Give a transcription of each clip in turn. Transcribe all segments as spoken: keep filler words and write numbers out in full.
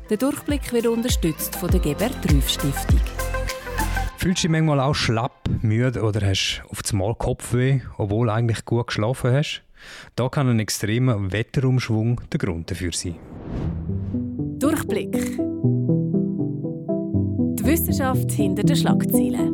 Der Durchblick wird unterstützt von der Gebert-Rüff-Stiftung. Fühlst du dich manchmal auch schlapp, müde oder hast auf einmal Kopfweh, obwohl du eigentlich gut geschlafen hast? Da kann ein extremer Wetterumschwung der Grund dafür sein. Durchblick. Die Wissenschaft hinter den Schlagzeilen.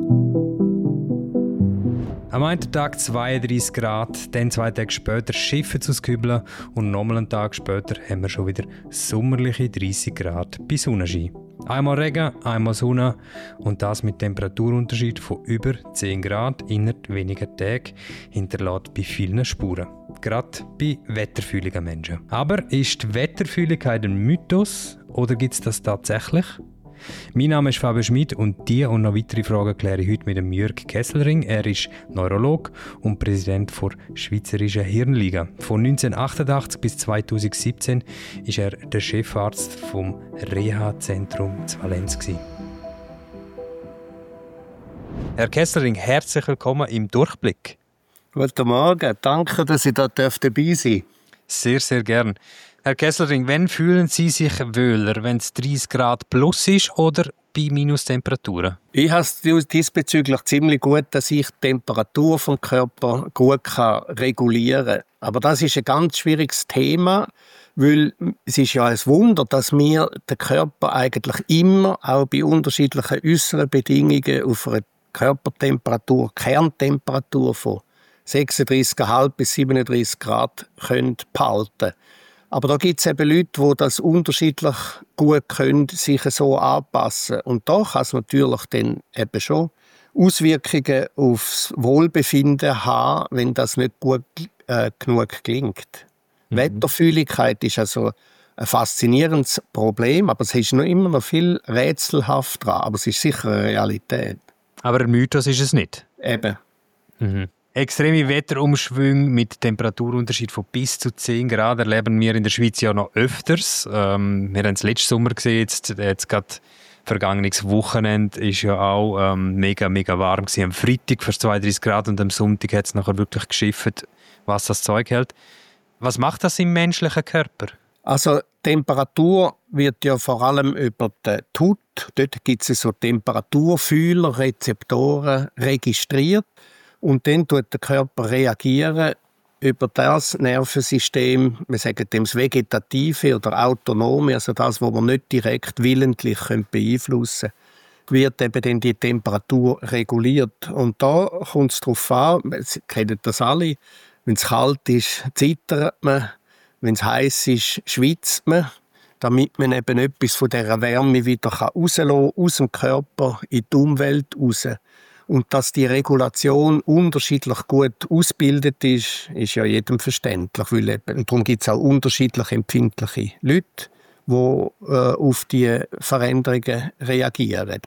Am einen Tag zweiunddreissig Grad, dann zwei Tage später Schiffe zu Kübeln und nochmal einen Tag später haben wir schon wieder sommerliche dreißig Grad bei Sonnenschein. Einmal Regen, einmal Sonne und das mit Temperaturunterschied von über zehn Grad innerhalb weniger Tage hinterlässt bei vielen Spuren. Gerade bei wetterfühligen Menschen. Aber ist die Wetterfühligkeit ein Mythos oder gibt es das tatsächlich? Mein Name ist Fabio Schmid und diese und noch weitere Fragen kläre ich heute mit dem Jürg Kesselring. Er ist Neurolog und Präsident der Schweizerischen Hirnliga. Von neunzehnhundertachtundachtzig bis zweitausendsiebzehn war er der Chefarzt vom Reha-Zentrum zu Valenz. Herr Kesselring, herzlich willkommen im Durchblick. Guten Morgen, danke, dass ich da dabei sein darf. Sehr, sehr gern. Herr Kesselring, wann fühlen Sie sich wohler, wenn es dreißig Grad plus ist oder bei Minustemperaturen? Ich habe es diesbezüglich ziemlich gut, dass ich die Temperatur des Körpers gut kann regulieren kann. Aber das ist ein ganz schwieriges Thema, weil es ist ja ein Wunder, dass wir den Körper eigentlich immer, auch bei unterschiedlichen äußeren Bedingungen, auf eine Körpertemperatur, Kerntemperatur von sechsunddreissig Komma fünf bis siebenunddreissig Grad können behalten. Aber da gibt es eben Leute, die das unterschiedlich gut können, sich so anpassen. Und da kann es natürlich dann eben schon Auswirkungen aufs Wohlbefinden haben, wenn das nicht gut äh, genug gelingt. Mhm. Wetterfühligkeit ist also ein faszinierendes Problem, aber es ist noch immer noch viel rätselhaft dran. Aber es ist sicher eine Realität. Aber ein Mythos ist es nicht? Eben. Mhm. Extreme Wetterumschwünge mit Temperaturunterschied von bis zu zehn Grad erleben wir in der Schweiz ja noch öfters. Ähm, wir haben es letzten Sommer gesehen, jetzt, jetzt gerade vergangenes Wochenende ist ja auch ähm, mega, mega warm gewesen. Am Freitag fast zweiunddreissig Grad und am Sonntag hat es nachher wirklich geschifft, was das Zeug hält. Was macht das im menschlichen Körper? Also Temperatur wird ja vor allem über die Haut, dort gibt es so Temperaturfühler, Rezeptoren registriert. Und dann tut der Körper reagieren über das Nervensystem, wir sagen dem das Vegetative oder Autonome, also das, was man nicht direkt willentlich beeinflussen können, wird eben dann die Temperatur reguliert. Und da kommt es darauf an, Sie kennen das alle, wenn es kalt ist, zittert man, wenn es heiß ist, schwitzt man, damit man eben etwas von dieser Wärme wieder rauslassen kann, aus dem Körper in die Umwelt raus. Und dass die Regulation unterschiedlich gut ausgebildet ist, ist ja jedem verständlich. Weil eben, darum gibt es auch unterschiedlich empfindliche Leute, die äh, auf die Veränderungen reagieren.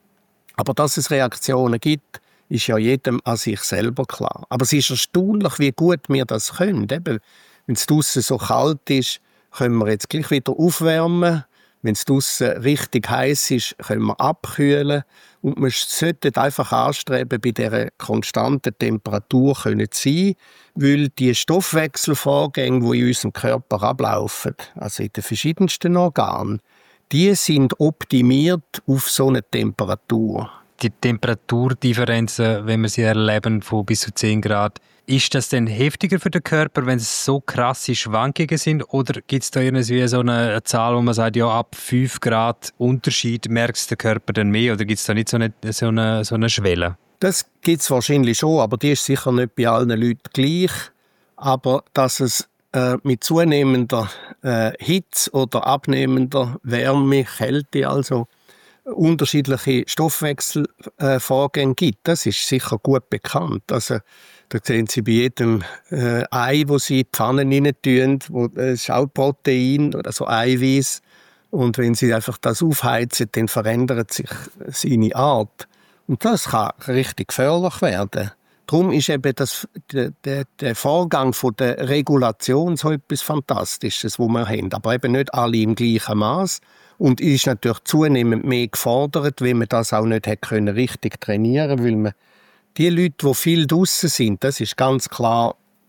Aber dass es Reaktionen gibt, ist ja jedem an sich selber klar. Aber es ist erstaunlich, wie gut wir das können. Eben, wenn es draussen so kalt ist, können wir jetzt gleich wieder aufwärmen. Wenn es draussen richtig heiß ist, können wir abkühlen. Und man sollte einfach anstreben, bei dieser konstanten Temperatur zu sein, weil die Stoffwechselvorgänge, die in unserem Körper ablaufen, also in den verschiedensten Organen, die sind optimiert auf so eine Temperatur. Die Temperaturdifferenzen, wenn wir sie erleben, von bis zu zehn Grad, ist das denn heftiger für den Körper, wenn es so krasse Schwankungen sind? Oder gibt es da irgendwie so eine Zahl, wo man sagt, ja, ab fünf Grad Unterschied merkt der Körper dann mehr? Oder gibt es da nicht so eine, so eine, so eine Schwelle? Das gibt es wahrscheinlich schon, aber die ist sicher nicht bei allen Leuten gleich. Aber dass es äh, mit zunehmender äh, Hitze oder abnehmender Wärme, Kälte, also unterschiedliche Stoffwechselvorgänge äh, gibt, das ist sicher gut bekannt. Also da sehen Sie bei jedem äh, Ei, wo Sie in die Pfanne rein tun, wo äh, ist auch Protein oder so Eiweiß. Und wenn Sie einfach das aufheizen, dann verändert sich seine Art. Und das kann richtig gefährlich werden. Darum ist eben das, der, der, der Vorgang von der Regulation so etwas Fantastisches, wo wir haben. Aber eben nicht alle im gleichen Maß. Und es ist natürlich zunehmend mehr gefordert, weil man das auch nicht hätte können, richtig trainieren können. Weil man die Leute, die viel draussen sind, das ist ganz klar,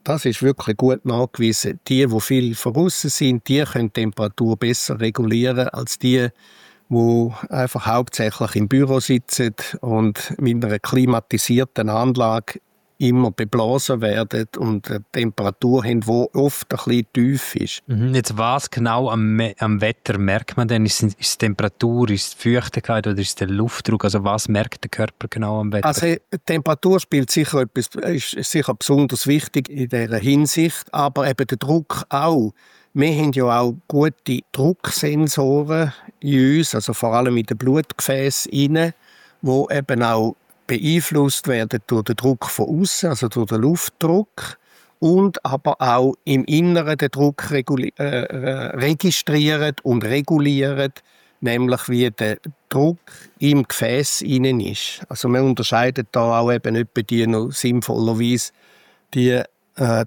das ist wirklich gut nachgewiesen. Die, die viel voraus sind, die können die Temperatur besser regulieren als die, die einfach hauptsächlich im Büro sitzen und mit einer klimatisierten Anlage immer beblasen werden und eine Temperatur haben, die oft ein bisschen tief ist. Mhm. Jetzt was genau am, am Wetter merkt man denn? Ist es, ist es die Temperatur, ist es die Feuchtigkeit oder ist es der Luftdruck? Also was merkt der Körper genau am Wetter? Also die Temperatur spielt sicher etwas, ist sicher besonders wichtig in dieser Hinsicht, aber eben der Druck auch. Wir haben ja auch gute Drucksensoren in uns, also vor allem in den Blutgefäßen inne, wo eben auch beeinflusst werden durch den Druck von außen, also durch den Luftdruck, und aber auch im Inneren den Druck reguli- äh, registrieren und regulieren, nämlich wie der Druck im Gefäß innen ist. Also man unterscheidet da auch eben etwa die noch sinnvollerweise die äh,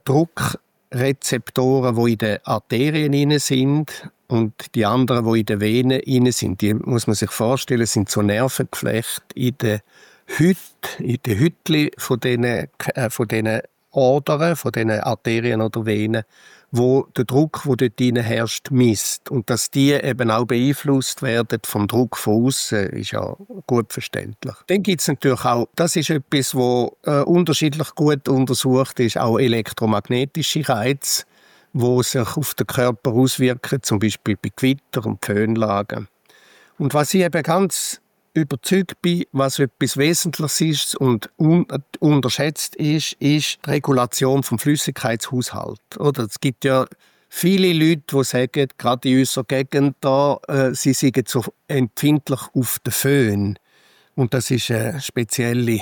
Druckrezeptoren, die in den Arterien innen sind, und die anderen, die in den Venen innen sind. Die muss man sich vorstellen, sind so Nervengeflechte in den Hüt, in den Hütli von diesen, äh, von diesen Adern, von diesen Arterien oder Venen, wo der Druck, der dort drin herrscht, misst. Und dass die eben auch beeinflusst werden vom Druck von außen, ist ja gut verständlich. Dann gibt es natürlich auch, das ist etwas, was äh, unterschiedlich gut untersucht ist, auch elektromagnetische Reize, die sich auf den Körper auswirken, zum Beispiel bei Gewitter und Föhnlagen. Und was ich eben ganz überzeugt bin, was etwas Wesentliches ist und un- unterschätzt ist, ist die Regulation vom Flüssigkeitshaushalt. Oder es gibt ja viele Leute, die sagen, gerade in unserer Gegend da, äh, sie seien so empfindlich auf den Föhn. Und das ist eine spezielle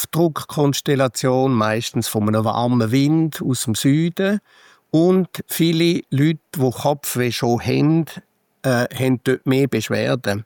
Luftdruckkonstellation, meistens von einem warmen Wind aus dem Süden. Und viele Leute, die Kopfweh schon haben, äh, haben dort mehr Beschwerden.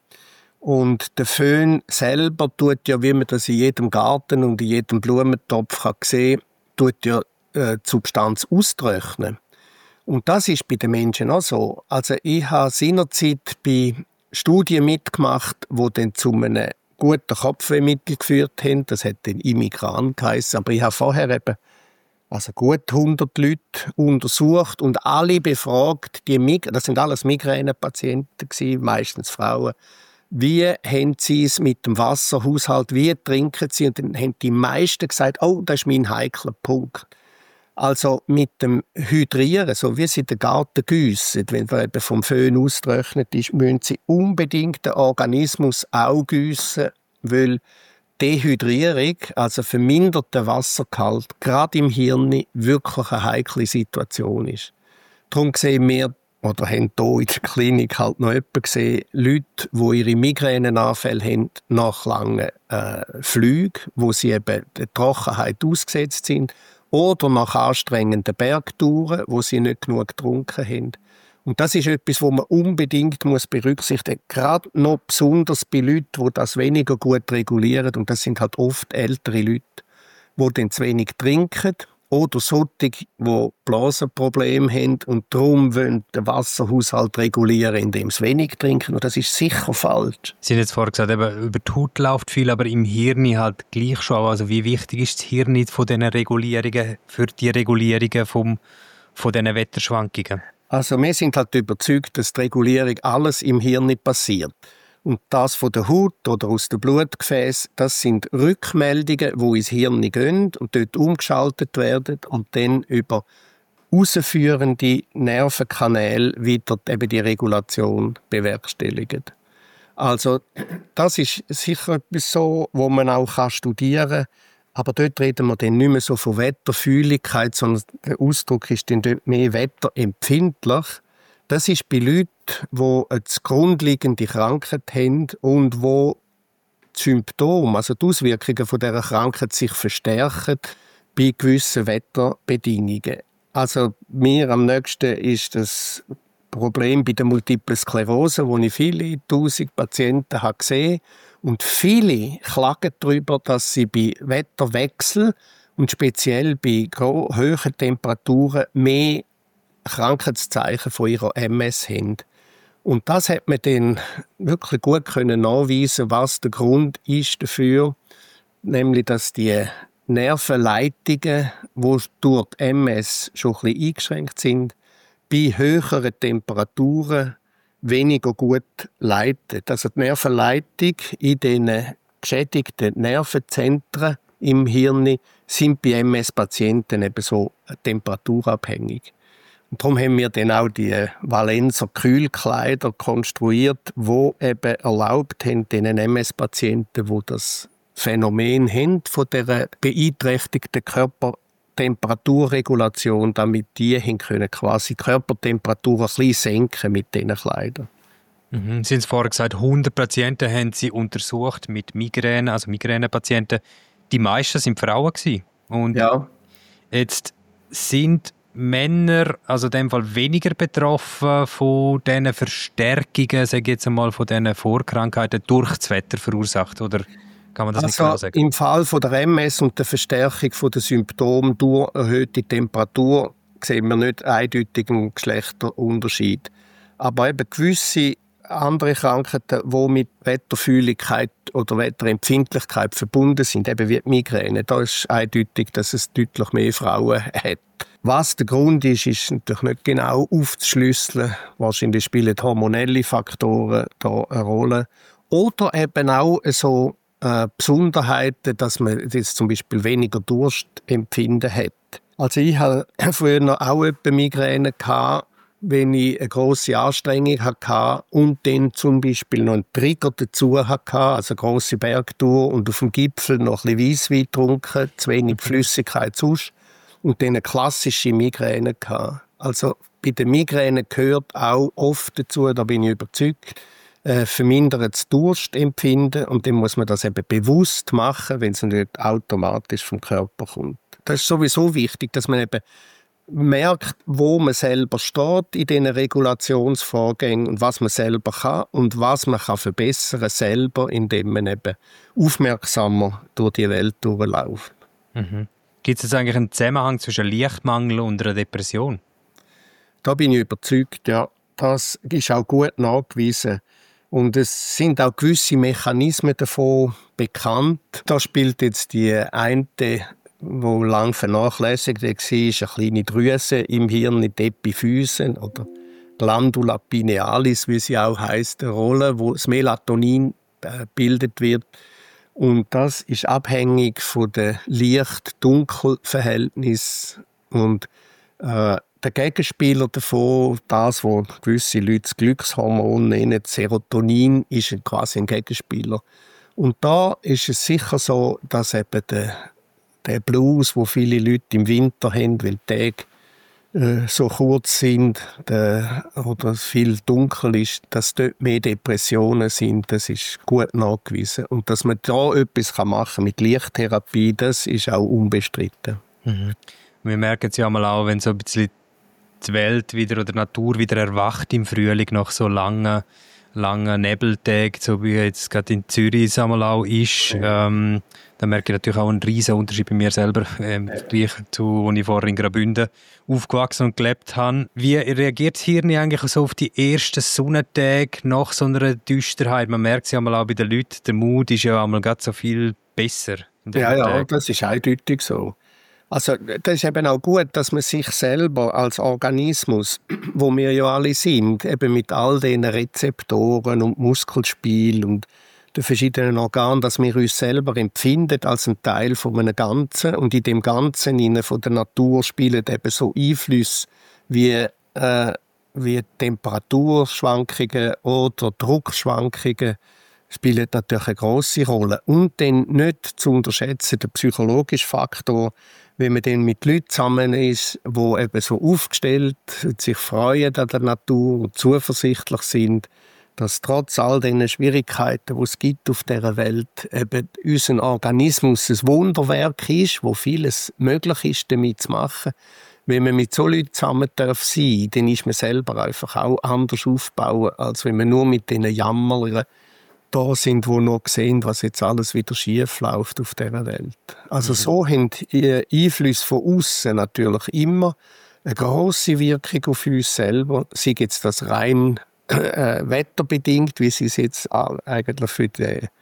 Und der Föhn selber tut ja, wie man das in jedem Garten und in jedem Blumentopf kann sehen, tut ja äh, die Substanz austrocknen. Und das ist bei den Menschen auch so. Also ich habe seinerzeit bei Studien mitgemacht, die dann zu einem guten Kopfwehmittel geführt haben. Das hat dann Imigran geheissen. Aber ich habe vorher eben also gut hundert Leute untersucht und alle befragt. Die Mig- das sind alles Migränepatienten gewesen, meistens Frauen. Wie haben sie es mit dem Wasserhaushalt, wie trinken sie? Und dann haben die meisten gesagt, oh, das ist mein heikler Punkt. Also mit dem Hydrieren, so wie sie den Garten gießen, wenn er eben vom Föhn ausgetrocknet ist, müssen sie unbedingt den Organismus auch gießen, weil Dehydrierung, also verminderter Wassergehalt, gerade im Hirn wirklich eine heikle Situation ist. Darum sehen wir, oder haben hier in der Klinik halt noch jemanden gesehen, Leute, die ihre Migränenanfälle haben nach langen äh, Flügen, wo sie eben der Trockenheit ausgesetzt sind, oder nach anstrengenden Bergtouren, wo sie nicht genug getrunken haben. Und das ist etwas, was man unbedingt muss berücksichtigen muss. Gerade noch besonders bei Leuten, die das weniger gut regulieren. Und das sind halt oft ältere Leute, die dann zu wenig trinken. Oder solche, die Blasenprobleme haben und darum wollen den Wasserhaushalt regulieren, indem sie wenig trinken. Und das ist sicher falsch. Sie haben jetzt vorher gesagt, eben, über die Haut läuft viel, aber im Hirn halt gleich schon. Also wie wichtig ist das Hirn von diesen Regulierungen, für die Regulierungen vom, von diesen Wetterschwankungen? Also wir sind halt überzeugt, dass die Regulierung alles im Hirn passiert. Und das von der Haut oder aus dem Blutgefäß, das sind Rückmeldungen, die ins Hirn gehen und dort umgeschaltet werden und dann über ausführende Nervenkanäle wieder eben die Regulation bewerkstelligen. Also das ist sicher etwas so, wo man auch studieren kann. Aber dort reden wir dann nicht mehr so von Wetterfühligkeit, sondern der Ausdruck ist dann dort mehr wetterempfindlich. Das ist bei Leuten, die eine grundlegende Krankheit haben und die die Symptome, also die Auswirkungen von dieser Krankheit sich verstärken bei gewissen Wetterbedingungen. Also mir am nächsten ist das Problem bei der Multiplen Sklerose, wo ich viele tausend Patienten habe gesehen. Und viele klagen darüber, dass sie bei Wetterwechsel und speziell bei hohen Temperaturen mehr Krankheitszeichen von ihrer M S haben. Und das hat man dann wirklich gut können nachweisen, was der Grund ist dafür, nämlich dass die Nervenleitungen, die durch die M S schon ein bisschen eingeschränkt sind, bei höheren Temperaturen weniger gut leiten. Also die Nervenleitung in den geschädigten Nervenzentren im Hirn sind bei M S-Patienten eben so temperaturabhängig. Und darum haben wir dann auch die Valenzer Kühlkleider konstruiert, die eben erlaubt haben, den M S-Patienten, die das Phänomen haben, von dieser beeinträchtigten Körpertemperaturregulation, damit die haben können quasi die Körpertemperatur ein bisschen senken mit diesen Kleidern. Mhm. Sie haben es vorher gesagt, hundert Patienten haben Sie untersucht mit Migräne, also Migränepatienten. Die meisten waren Frauen gewesen. Und ja. Jetzt sind Männer, also in dem Fall weniger betroffen von diesen Verstärkungen, sage ich jetzt einmal, von diesen Vorkrankheiten durch das Wetter verursacht, oder kann man das also nicht genau sagen? Im Fall von der M S und der Verstärkung der Symptome durch erhöhte Temperatur sehen wir nicht eindeutig einen Geschlechterunterschied. Aber eben gewisse andere Krankheiten, die mit Wetterfühligkeit oder Wetterempfindlichkeit verbunden sind, eben wie die Migräne, da ist eindeutig, dass es deutlich mehr Frauen hat. Was der Grund ist, ist natürlich nicht genau aufzuschlüsseln. Wahrscheinlich spielen hormonelle Faktoren da eine Rolle. Oder eben auch so äh, Besonderheiten, dass man jetzt zum Beispiel weniger Durstempfinden hat. Also ich hatte früher auch etwa Migräne gehabt, wenn ich eine grosse Anstrengung hatte und dann zum Beispiel noch einen Trigger dazu hatte, also eine grosse Bergtour und auf dem Gipfel noch ein bisschen Weisswein getrunken, zu wenig Flüssigkeit sonst und dann eine klassische Migräne hatte. Also bei der Migräne gehört auch oft dazu, da bin ich überzeugt, äh, vermindertes Durstempfinden und dann muss man das eben bewusst machen, wenn es nicht automatisch vom Körper kommt. Das ist sowieso wichtig, dass man eben merkt, wo man selber steht in diesen Regulationsvorgängen und was man selber kann und was man kann verbessern selber, indem man eben aufmerksamer durch die Welt durchläuft. Mhm. Gibt es eigentlich einen Zusammenhang zwischen Lichtmangel und einer Depression? Da bin ich überzeugt, ja. Das ist auch gut nachgewiesen. Und es sind auch gewisse Mechanismen davon bekannt. Da spielt jetzt die eine, wo lang vernachlässigt war, eine kleine Drüse im Hirn, die Epiphyse oder Glandula pinealis, wie sie auch heisst, eine Rolle, wo das Melatonin gebildet wird. Und das ist abhängig von dem Licht-Dunkel-Verhältnis. Und äh, der Gegenspieler davon, das, was gewisse Leute das Glückshormon nennen, Serotonin, ist quasi ein Gegenspieler. Und da ist es sicher so, dass eben der Der Blues, wo viele Leute im Winter haben, weil die Tage äh, so kurz sind der, oder viel dunkel ist, dass dort mehr Depressionen sind, das ist gut nachgewiesen. Und dass man da etwas machen kann mit Lichttherapie, das ist auch unbestritten. Mhm. Wir merken es ja mal auch, wenn so ein bisschen die Welt wieder oder die Natur wieder erwacht im Frühling nach so langen, langen Nebeltagen, so wie jetzt gerade in Zürich einmal auch ist. Ja. Ähm, da merke ich natürlich auch einen riesen Unterschied bei mir selber, ähm, gleich zu, als ich vorher in Graubünden aufgewachsen und gelebt habe. Wie reagiert das Hirn eigentlich so auf die ersten Sonnentage nach so einer Düsterheit? Man merkt es ja mal auch bei den Leuten, der Mut ist ja einmal gerade so viel besser. Ja, ja, Tag. Das ist eindeutig so. Also das ist eben auch gut, dass man sich selber als Organismus, wo wir ja alle sind, eben mit all diesen Rezeptoren und Muskelspiel und den verschiedenen Organen, dass wir uns selber empfinden als ein Teil von einem Ganzen und in dem Ganzen innen von der Natur spielen eben so Einflüsse wie, äh, wie Temperaturschwankungen oder Druckschwankungen spielen natürlich eine grosse Rolle. Und dann nicht zu unterschätzen der psychologische Faktor, wenn man dann mit Leuten zusammen ist, die eben so aufgestellt und sich freuen an der Natur und zuversichtlich sind, dass trotz all diesen Schwierigkeiten, die es gibt auf dieser Welt, eben unser Organismus ein Wunderwerk ist, wo vieles möglich ist, damit zu machen. Wenn man mit so Leuten zusammen darf sein, dann ist man selber einfach auch anders aufbauen, als wenn man nur mit diesen Jammerern da sind, die noch sehen, was jetzt alles wieder schief läuft auf dieser Welt. Also mhm. so haben Einflüsse von außen natürlich immer eine grosse Wirkung auf uns selber. Sei jetzt das rein äh, wetterbedingt, wie sie es jetzt eigentlich für die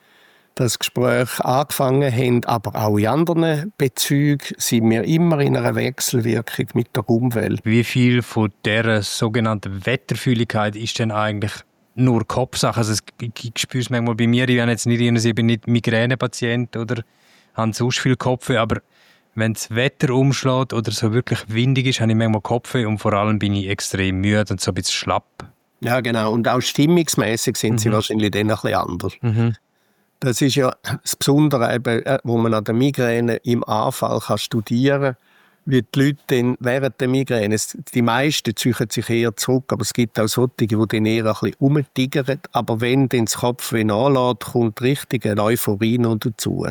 das Gespräch angefangen haben, aber auch in anderen Bezügen sind wir immer in einer Wechselwirkung mit der Umwelt. Wie viel von dieser sogenannten Wetterfühligkeit ist denn eigentlich nur Kopfsache? Also ich, ich spüre es manchmal bei mir, ich bin jetzt nicht, ich bin nicht Migränepatient oder habe sonst viel Kopfweh, aber wenn das Wetter umschlägt oder so wirklich windig ist, habe ich manchmal Kopfweh und vor allem bin ich extrem müde und so ein bisschen schlapp. Ja, genau. Und auch stimmungsmäßig sind mhm. sie wahrscheinlich dann ein bisschen anders. Mhm. Das ist ja das Besondere, eben, wo man an der Migräne im Anfall kann studieren kann, wie die Leute dann während der Migräne, die meisten ziehen sich eher zurück, aber es gibt auch solche, die dann eher ein bisschen rumtigern. Aber wenn dann das Kopfweh nachlässt, kommt richtig eine Euphorie noch dazu.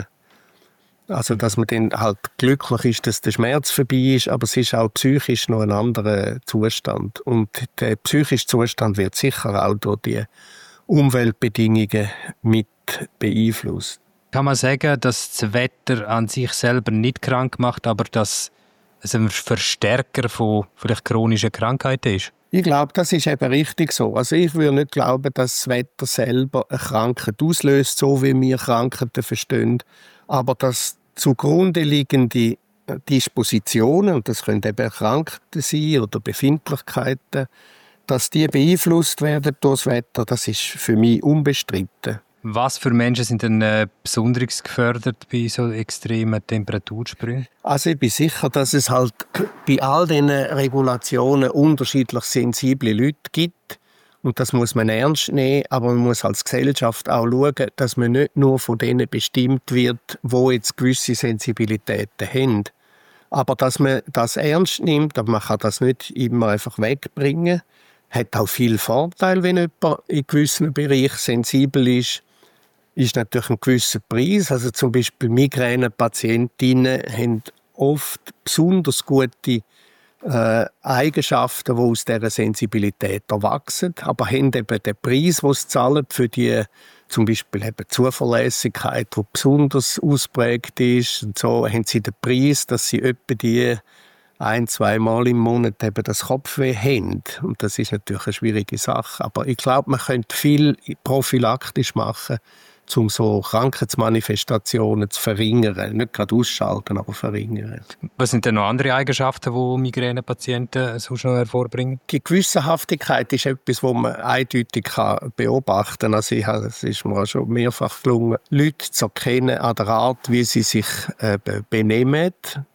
Also, dass man dann halt glücklich ist, dass der Schmerz vorbei ist, aber es ist auch psychisch noch ein anderer Zustand. Und der psychische Zustand wird sicher auch durch die Umweltbedingungen mit beeinflusst. Kann man sagen, dass das Wetter an sich selber nicht krank macht, aber dass es ein Verstärker von vielleicht chronischen Krankheiten ist? Ich glaube, das ist eben richtig so. Also ich würde nicht glauben, dass das Wetter selber eine Krankheit auslöst, so wie wir Krankheiten verstehen. Aber dass zugrunde liegende Dispositionen, und das können eben Krankheiten sein oder Befindlichkeiten, dass die beeinflusst werden durch das Wetter, das ist für mich unbestritten. Was für Menschen sind denn äh, besonders gefördert bei so extremen Temperatursprüngen? Also ich bin sicher, dass es halt bei all diesen Regulationen unterschiedlich sensible Leute gibt. Und das muss man ernst nehmen, aber man muss als Gesellschaft auch schauen, dass man nicht nur von denen bestimmt wird, die jetzt gewisse Sensibilitäten haben. Aber dass man das ernst nimmt, aber man kann das nicht immer einfach wegbringen. Hat auch viel Vorteil, wenn jemand in gewissen Bereichen sensibel ist. Ist natürlich ein gewisser Preis. Also zum Beispiel Migränepatientinnen haben oft besonders gute äh, Eigenschaften, die aus dieser Sensibilität erwachsen, aber haben eben den Preis, den sie zahlen für die zum Beispiel eben Zuverlässigkeit, die besonders ausprägt ist. Und so haben sie den Preis, dass sie etwa die ein-, zweimal im Monat eben das Kopfweh haben. Und das ist natürlich eine schwierige Sache. Aber ich glaube, man könnte viel prophylaktisch machen, um so Krankheitsmanifestationen zu verringern. Nicht gerade ausschalten, aber verringern. Was sind denn noch andere Eigenschaften, die Migränepatienten sonst noch hervorbringen? Die Gewissenhaftigkeit ist etwas, das man eindeutig beobachten kann. Also es ist mir schon mehrfach gelungen, Leute zu erkennen an der Art, wie sie sich äh, benehmen.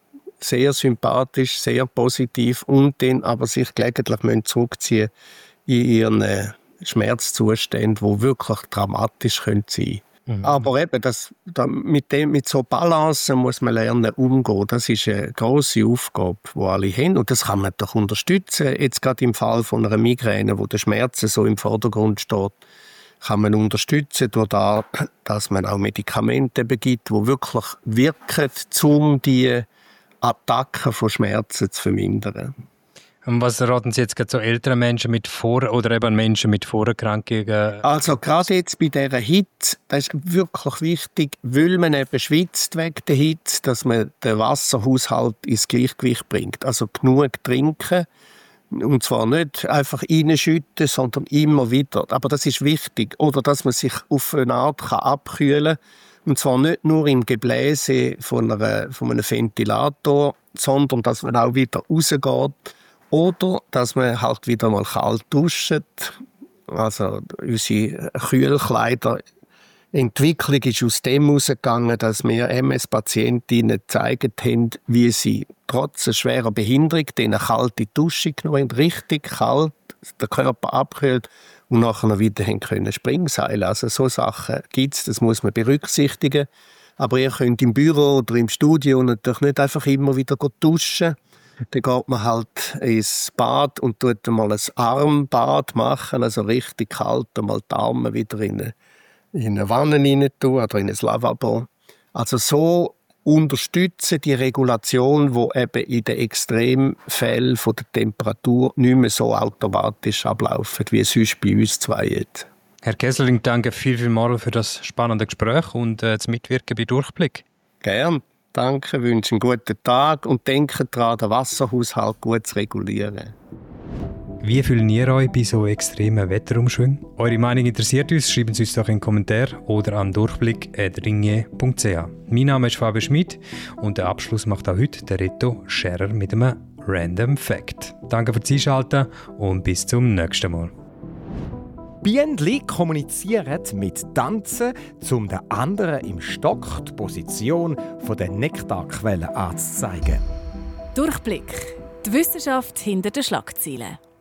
Sehr sympathisch, sehr positiv und dann aber sich gelegentlich zurückziehen in ihren äh, Schmerzzuständen, die wirklich dramatisch sein können. Mhm. Aber eben, das, da, mit, dem, mit so Balance muss man lernen, umgehen. Das ist eine grosse Aufgabe, die alle haben. Und das kann man doch unterstützen. Jetzt gerade im Fall von einer Migräne, wo der Schmerz so im Vordergrund steht, kann man unterstützen, durch das, dass man auch Medikamente begibt, die wirklich wirken, um die Attacken von Schmerzen zu vermindern. Und was raten Sie jetzt gerade so älteren Menschen mit Vor- oder eben Menschen mit Vorerkrankungen? Also gerade jetzt bei dieser Hitze, das ist wirklich wichtig, weil man eben schwitzt wegen der Hitze, dass man den Wasserhaushalt ins Gleichgewicht bringt. Also genug trinken. Und zwar nicht einfach reinschütten, sondern immer wieder. Aber das ist wichtig. Oder dass man sich auf eine Art abkühlen kann. Und zwar nicht nur im Gebläse von, einer, von einem Ventilator, sondern dass man auch wieder rausgeht. Oder dass man halt wieder mal kalt duscht. Also unsere Kühlkleiderentwicklung ist aus dem herausgegangen, dass wir M S-Patientinnen gezeigt haben, wie sie trotz einer schweren Behinderung eine kalte Dusche genommen haben, richtig kalt, der Körper abkühlt und nachher wieder können Springseilen. Also so Sachen gibt es, das muss man berücksichtigen. Aber ihr könnt im Büro oder im Studio natürlich nicht einfach immer wieder duschen. Dann geht man halt ins Bad und tut mal ein Armbad machen, also richtig kalt, mal die Arme wieder in eine, in eine Wanne rein tun oder in ein Lavabo. Also so unterstützen die Regulation, die eben in den Extremfällen von der Temperatur nicht mehr so automatisch ablaufen, wie es sonst bei uns zwei jetzt. Herr Kesselring, danke viel, viel mal für das spannende Gespräch und äh, das Mitwirken bei Durchblick. Gern. Danke, wünsche einen guten Tag und denke daran, den Wasserhaushalt gut zu regulieren. Wie fühlt ihr euch bei so extremen Wetterumschwüngen? Eure Meinung interessiert uns, schreiben Sie uns doch in den Kommentar oder an durchblick at ringier punkt c h. Mein Name ist Fabio Schmid und den Abschluss macht auch heute der Reto Scherer mit einem Random Fact. Danke fürs Einschalten und bis zum nächsten Mal. Bienenli kommunizieren mit Tanzen, um den anderen im Stock die Position der Nektarquelle anzuzeigen. Durchblick. Die Wissenschaft hinter den Schlagzeilen.